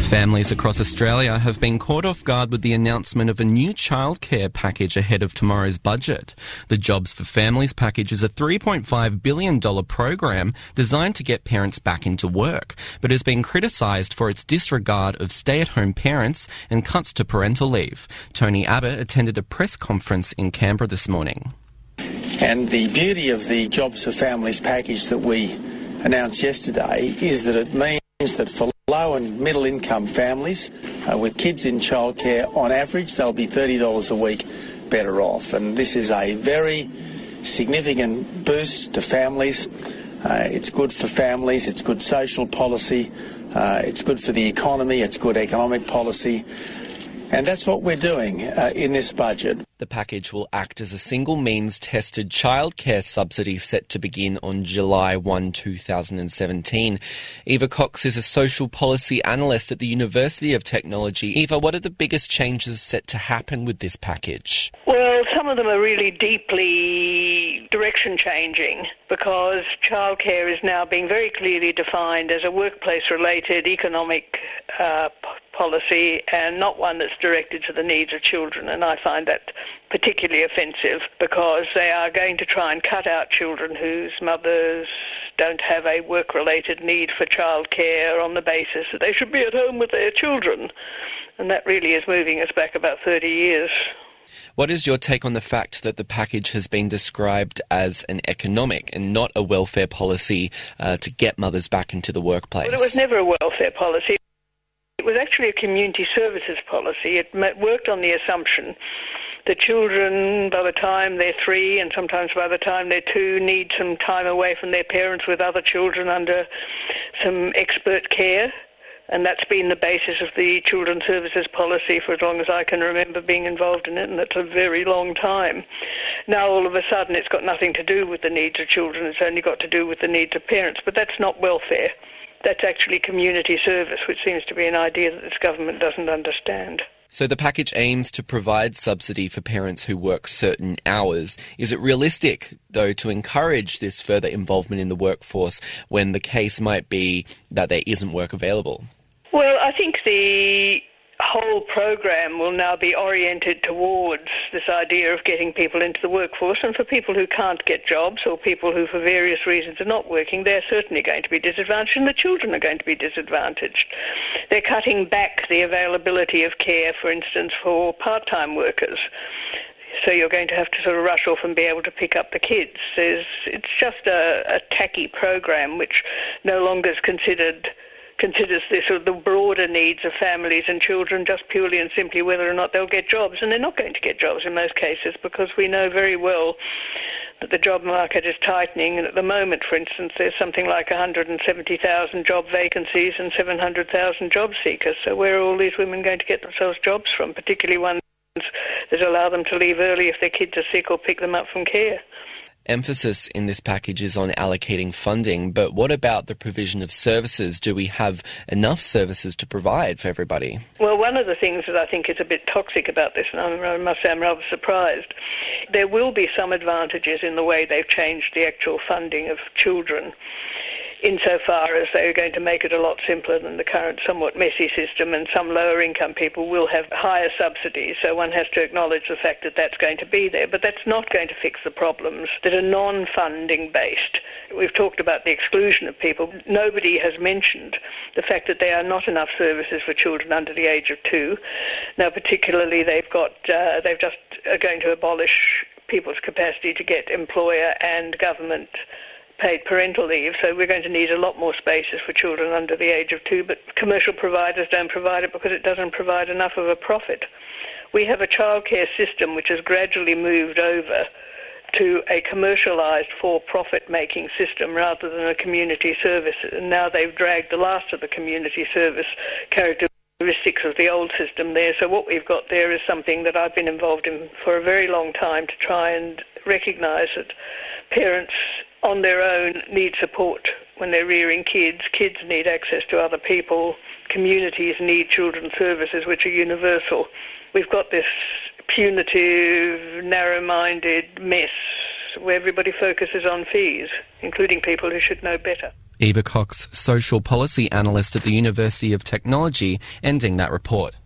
Families across Australia have been caught off guard with the announcement of a new childcare package ahead of tomorrow's budget. The Jobs for Families package is a $3.5 billion program designed to get parents back into work, but has been criticised for its disregard of stay-at-home parents and cuts to parental leave. Tony Abbott attended a press conference in Canberra this morning. And the beauty of the Jobs for Families package that we announced yesterday is that it means that for low and middle income families with kids in childcare, on average they'll be $30 a week better off, and this is a very significant boost to families. It's good for families, it's good social policy, it's good for the economy, it's good economic policy, and that's what we're doing in this budget. The package will act as a single means tested childcare subsidy set to begin on July 1, 2017. Eva Cox is a social policy analyst at the University of Technology. Eva, what are the biggest changes set to happen with this package? Well, some of them are really deeply direction changing because childcare is now being very clearly defined as a workplace-related economic policy and not one that's directed to the needs of children, and I find that particularly offensive because they are going to try and cut out children whose mothers don't have a work-related need for childcare on the basis that they should be at home with their children, and that really is moving us back about 30 years. What is your take on the fact that the package has been described as an economic and not a welfare policy to get mothers back into the workplace? Well, it was never a welfare policy. It was actually a community services policy. It worked on the assumption that children, by the time they're 3 and sometimes by the time they're 2, need some time away from their parents with other children under some expert care. And that's been the basis of the Children's Services Policy for as long as I can remember being involved in it, and that's a very long time. Now, all of a sudden, it's got nothing to do with the needs of children. It's only got to do with the needs of parents. But that's not welfare. That's actually community service, which seems to be an idea that this government doesn't understand. So the package aims to provide subsidy for parents who work certain hours. Is it realistic, though, to encourage this further involvement in the workforce when the case might be that there isn't work available? Well, I think the whole program will now be oriented towards this idea of getting people into the workforce, and for people who can't get jobs or people who for various reasons are not working, they're certainly going to be disadvantaged, and the children are going to be disadvantaged. They're cutting back the availability of care, for instance, for part-time workers. So you're going to have to sort of rush off and be able to pick up the kids. It's just a tacky program which no longer is considers this or the broader needs of families and children just purely and simply whether or not they'll get jobs. And they're not going to get jobs in most cases because we know very well that the job market is tightening. And at the moment, for instance, there's something like 170,000 job vacancies and 700,000 job seekers. So where are all these women going to get themselves jobs from, particularly ones that allow them to leave early if their kids are sick or pick them up from care? Emphasis in this package is on allocating funding, but what about the provision of services? Do we have enough services to provide for everybody? Well, one of the things that I think is a bit toxic about this, and I must say I'm rather surprised, there will be some advantages in the way they've changed the actual funding of children, insofar as they're going to make it a lot simpler than the current somewhat messy system, and some lower income people will have higher subsidies, so one has to acknowledge the fact that that's going to be there, but that's not going to fix the problems that are non-funding based. We've talked about the exclusion of people. Nobody has mentioned the fact that there are not enough services for children under the age of 2. Now, particularly they've just are going to abolish people's capacity to get employer and government paid parental leave, so we're going to need a lot more spaces for children under the age of 2, but commercial providers don't provide it because it doesn't provide enough of a profit. We have a childcare system which has gradually moved over to a commercialised for-profit making system rather than a community service, and now they've dragged the last of the community service characteristics of the old system there. So what we've got there is something that I've been involved in for a very long time to try and recognise that parents on their own need support when they're rearing kids. Kids need access to other people. Communities need children's services which are universal. We've got this punitive, narrow-minded mess where everybody focuses on fees, including people who should know better. Eva Cox, social policy analyst at the University of Technology, ending that report.